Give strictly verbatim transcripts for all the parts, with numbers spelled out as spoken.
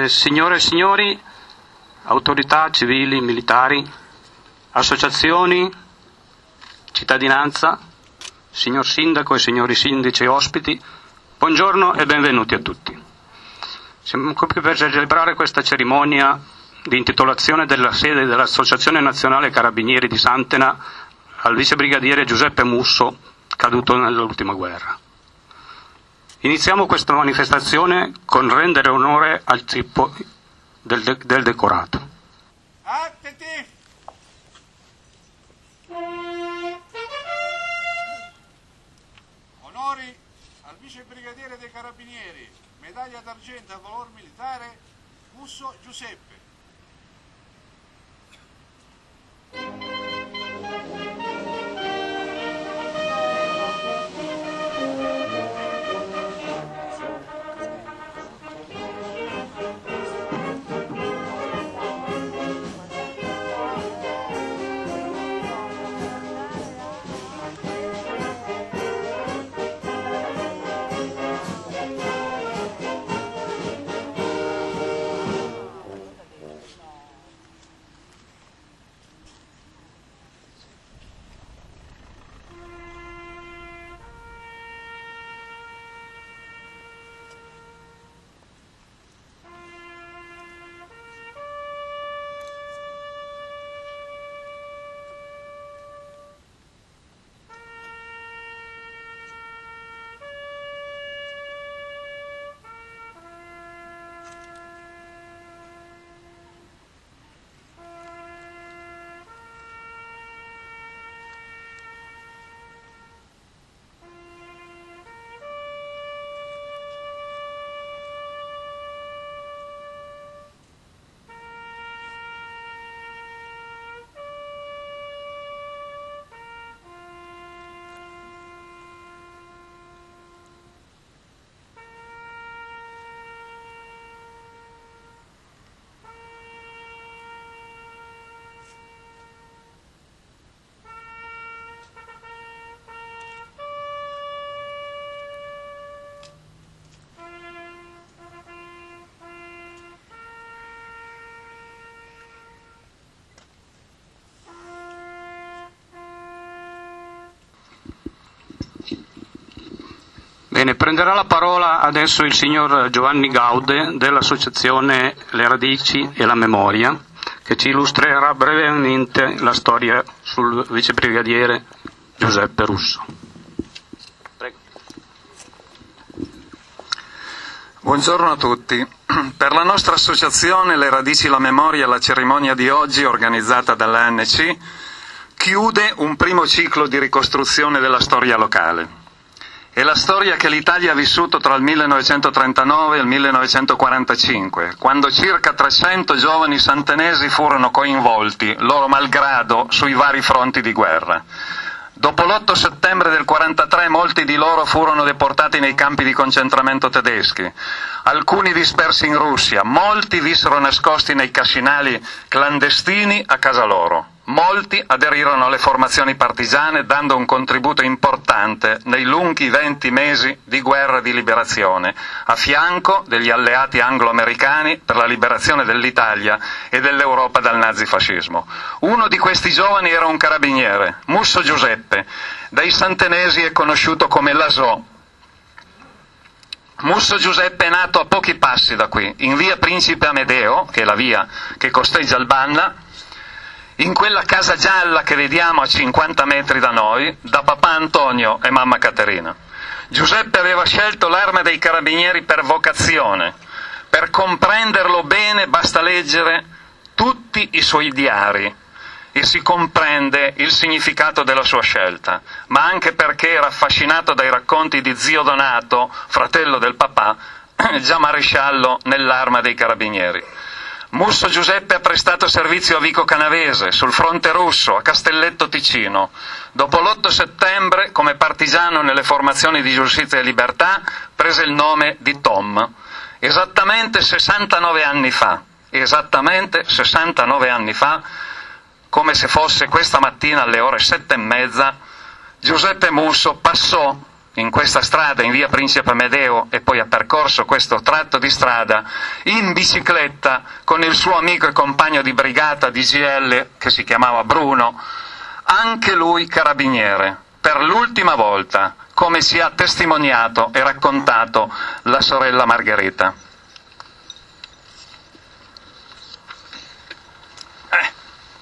Eh, signore e signori, autorità civili, militari, associazioni, cittadinanza, signor Sindaco e signori sindaci e ospiti, buongiorno e benvenuti a tutti. Siamo qui per celebrare questa cerimonia di intitolazione della sede dell'Associazione Nazionale Carabinieri di Santena al vicebrigadiere Giuseppe Musso, caduto nell'ultima guerra. Iniziamo questa manifestazione con rendere onore al tipo del, de- del decorato. Attenti! Onori al vicebrigadiere dei Carabinieri, medaglia d'argento al valor militare, Musso Giuseppe. Bene, prenderà la parola adesso il signor Giovanni Gaude dell'associazione Le Radici e la Memoria, che ci illustrerà brevemente la storia sul vicebrigadiere Giuseppe Russo. Prego. Buongiorno a tutti. Per la nostra associazione Le Radici e la Memoria, la cerimonia di oggi, organizzata dall'A N C, chiude un primo ciclo di ricostruzione della storia locale. È la storia che l'Italia ha vissuto tra il millenovecentotrentanove e il millenovecentoquarantacinque, quando circa trecento giovani santenesi furono coinvolti, loro malgrado, sui vari fronti di guerra. Dopo l'otto settembre del quarantatré molti di loro furono deportati nei campi di concentramento tedeschi, alcuni dispersi in Russia, molti vissero nascosti nei cascinali clandestini a casa loro. Molti aderirono alle formazioni partigiane dando un contributo importante nei lunghi venti mesi di guerra di liberazione, a fianco degli alleati anglo-americani per la liberazione dell'Italia e dell'Europa dal nazifascismo. Uno di questi giovani era un carabiniere, Musso Giuseppe, dai santenesi è conosciuto come Lasò. Musso Giuseppe è nato a pochi passi da qui, in via Principe Amedeo, che è la via che costeggia il Banna, in quella casa gialla che vediamo a cinquanta metri da noi, da papà Antonio e mamma Caterina. Giuseppe aveva scelto l'Arma dei Carabinieri per vocazione. Per comprenderlo bene basta leggere tutti i suoi diari e si comprende il significato della sua scelta, ma anche perché era affascinato dai racconti di zio Donato, fratello del papà, già maresciallo nell'Arma dei Carabinieri. Musso Giuseppe ha prestato servizio a Vico Canavese, sul fronte russo, a Castelletto Ticino. Dopo l'otto settembre, come partigiano nelle formazioni di Giustizia e Libertà, prese il nome di Tom. Esattamente sessantanove anni fa, esattamente sessantanove anni fa, come se fosse questa mattina alle ore sette e mezza, Giuseppe Musso passò in questa strada, in via Principe Amedeo, e poi ha percorso questo tratto di strada in bicicletta con il suo amico e compagno di brigata di G L che si chiamava Bruno, anche lui carabiniere, per l'ultima volta, come ci ha testimoniato e raccontato la sorella Margherita. Eh.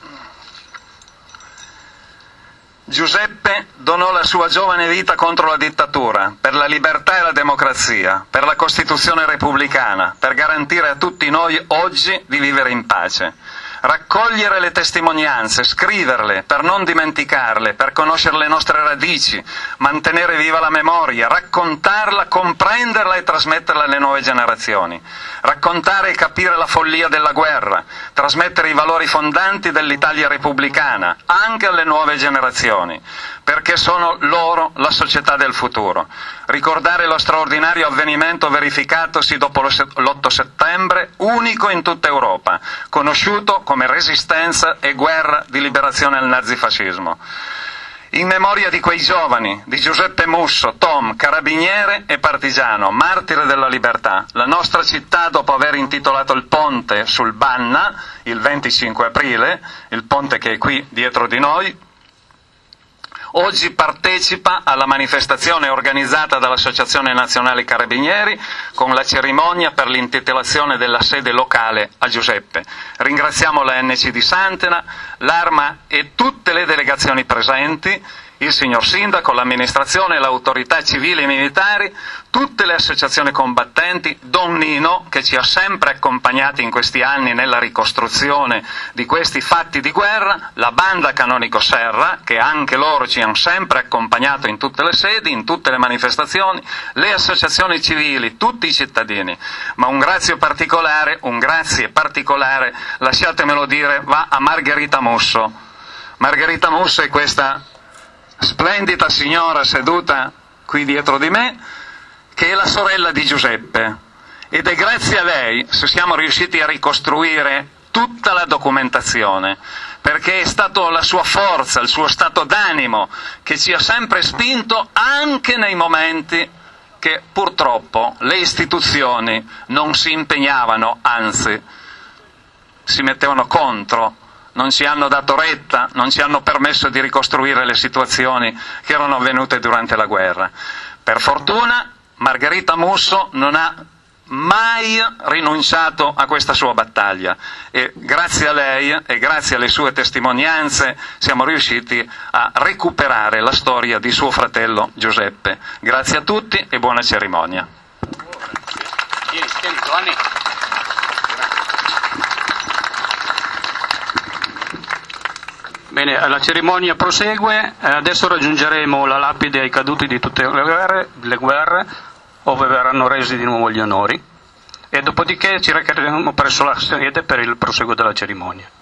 Giuseppe donò la sua giovane vita contro la dittatura, per la libertà e la democrazia, per la Costituzione repubblicana, per garantire a tutti noi oggi di vivere in pace. Raccogliere le testimonianze, scriverle per non dimenticarle, per conoscere le nostre radici, mantenere viva la memoria, raccontarla, comprenderla e trasmetterla alle nuove generazioni. Raccontare e capire la follia della guerra, trasmettere i valori fondanti dell'Italia repubblicana, anche alle nuove generazioni, perché sono loro la società del futuro. Ricordare lo straordinario avvenimento verificatosi dopo l'otto settembre, unico in tutta Europa, conosciuto come resistenza e guerra di liberazione al nazifascismo. In memoria di quei giovani, di Giuseppe Musso, Tom, carabiniere e partigiano, martire della libertà, la nostra città, dopo aver intitolato il ponte sul Banna, il venticinque aprile, il ponte che è qui dietro di noi, oggi partecipa alla manifestazione organizzata dall'Associazione Nazionale Carabinieri con la cerimonia per l'intitolazione della sede locale a Giuseppe. Ringraziamo la N C di Santena, l'Arma e tutte le delegazioni presenti, il signor Sindaco, l'amministrazione, l'autorità civili e militari, tutte le associazioni combattenti, Don Nino, che ci ha sempre accompagnati in questi anni nella ricostruzione di questi fatti di guerra, la banda Canonico Serra, che anche loro ci hanno sempre accompagnato in tutte le sedi, in tutte le manifestazioni, le associazioni civili, tutti i cittadini. Ma un grazie particolare, un grazie particolare, lasciatemelo dire, va a Margherita Musso. Margherita Musso è questa splendida signora seduta qui dietro di me, che è la sorella di Giuseppe, ed è grazie a lei se siamo riusciti a ricostruire tutta la documentazione, perché è stato la sua forza, il suo stato d'animo che ci ha sempre spinto anche nei momenti che purtroppo le istituzioni non si impegnavano, anzi si mettevano contro. Non ci hanno dato retta, non ci hanno permesso di ricostruire le situazioni che erano avvenute durante la guerra. Per fortuna Margherita Musso non ha mai rinunciato a questa sua battaglia e grazie a lei e grazie alle sue testimonianze siamo riusciti a recuperare la storia di suo fratello Giuseppe. Grazie a tutti e buona cerimonia. Bene, la cerimonia prosegue, adesso raggiungeremo la lapide ai caduti di tutte le guerre, le guerre ove verranno resi di nuovo gli onori, e dopodiché ci recheremo presso la sede per il proseguo della cerimonia.